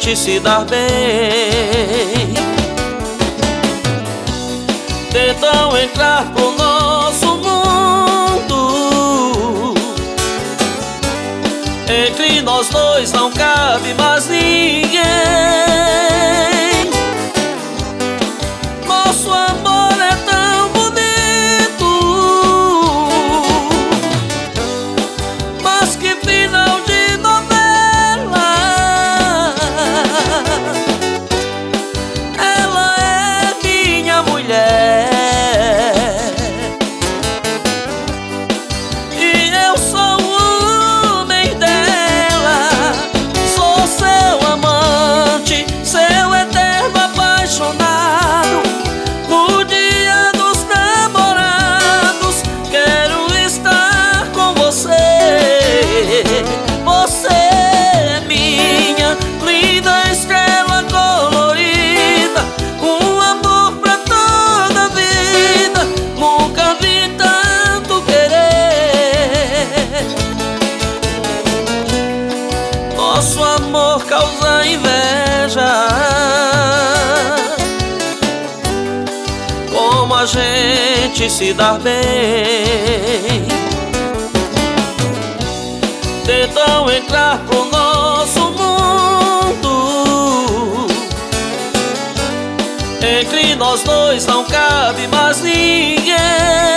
gente se dar bem. Tentam entrar pro nosso mundo. Entre nós dois não cabe mais ninguém. Nosso amor é tão bonito, mas que final de novela. Ela é minha mulher e eu sou o homem dela. Sou seu amante, seu eterno apaixonado. No dia dos namorados quero estar com você. Você é minha linda estrela colorida, um amor pra toda a vida. Nunca vi tanto querer. Nosso amor causa inveja, como a gente se dar bem. Tentam entrar pro nosso mundo. Entre nós dois não cabe mais ninguém.